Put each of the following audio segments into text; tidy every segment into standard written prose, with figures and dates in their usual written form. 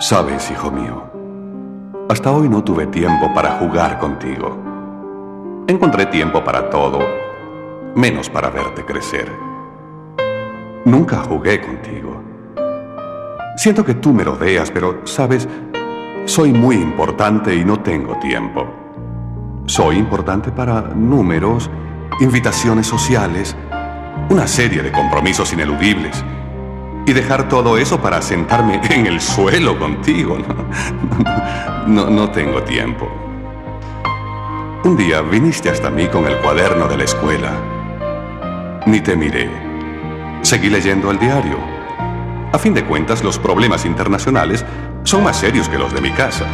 Sabes, hijo mío, hasta hoy no tuve tiempo para jugar contigo. Encontré tiempo para todo, menos para verte crecer. Nunca jugué contigo. Siento que tú me rodeas, pero, sabes, soy muy importante y no tengo tiempo. Soy importante para números, invitaciones sociales, una serie de compromisos ineludibles. Y dejar todo eso para sentarme en el suelo contigo, no tengo tiempo. Un día viniste hasta mí con el cuaderno de la escuela. Ni te miré. Seguí leyendo el diario. A fin de cuentas, los problemas internacionales son más serios que los de mi casa.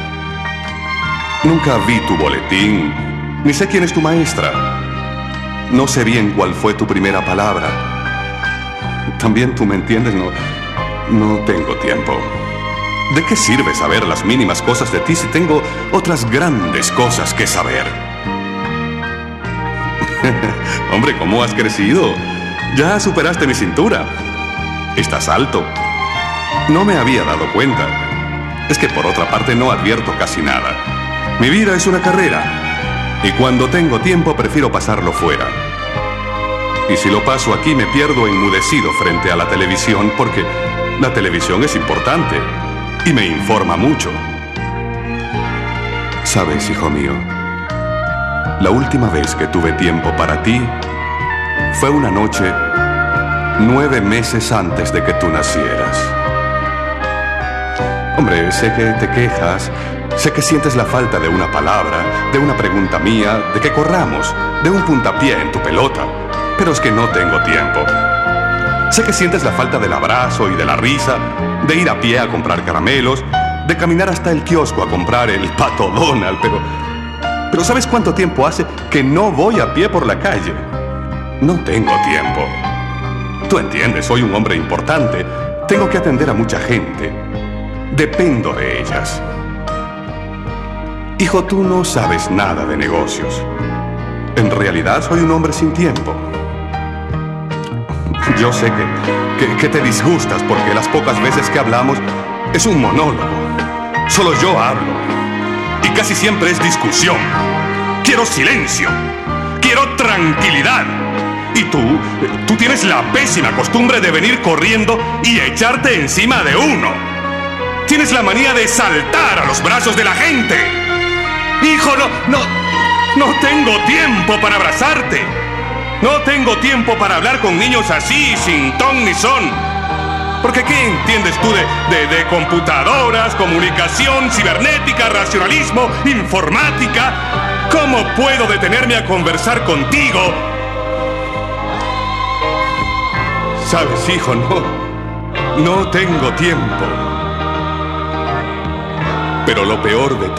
Nunca vi tu boletín, ni sé quién es tu maestra. No sé bien cuál fue tu primera palabra. También tú me entiendes, no tengo tiempo. ¿De qué sirve saber las mínimas cosas de ti si tengo otras grandes cosas que saber? Hombre, ¿cómo has crecido? Ya superaste mi cintura. Estás alto. No me había dado cuenta. Es que por otra parte no advierto casi nada. Mi vida es una carrera. Y cuando tengo tiempo prefiero pasarlo fuera. Y si lo paso aquí me pierdo enmudecido frente a la televisión porque la televisión es importante y me informa mucho. Sabes, hijo mío, la última vez que tuve tiempo para ti fue una noche 9 meses antes de que tú nacieras. Hombre, sé que te quejas, sé que sientes la falta de una palabra, de una pregunta mía, de que corramos, de un puntapié en tu pelota. Pero es que no tengo tiempo. Sé que sientes la falta del abrazo y de la risa, de ir a pie a comprar caramelos, de caminar hasta el kiosco a comprar el Pato Donald, pero ¿sabes cuánto tiempo hace que no voy a pie por la calle? No tengo tiempo. Tú entiendes, soy un hombre importante, tengo que atender a mucha gente. Dependo de ellas. Hijo, tú no sabes nada de negocios. En realidad soy un hombre sin tiempo. Yo sé que te disgustas porque las pocas veces que hablamos es un monólogo. Solo yo hablo. Y casi siempre es discusión. Quiero silencio. Quiero tranquilidad. Y tú tienes la pésima costumbre de venir corriendo y echarte encima de uno. Tienes la manía de saltar a los brazos de la gente. Hijo, no tengo tiempo para abrazarte. No tengo tiempo para hablar con niños así, sin ton ni son. Porque ¿qué entiendes tú de computadoras, comunicación, cibernética, racionalismo, informática? ¿Cómo puedo detenerme a conversar contigo? Sabes, hijo, no tengo tiempo. Pero lo peor de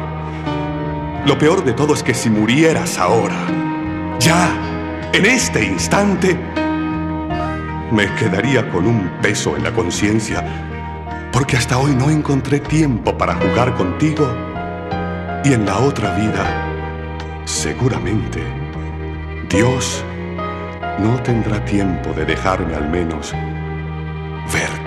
todo es que si murieras ahora, ya, en este instante, me quedaría con un peso en la conciencia, porque hasta hoy no encontré tiempo para jugar contigo, y en la otra vida, seguramente, Dios no tendrá tiempo de dejarme al menos verte.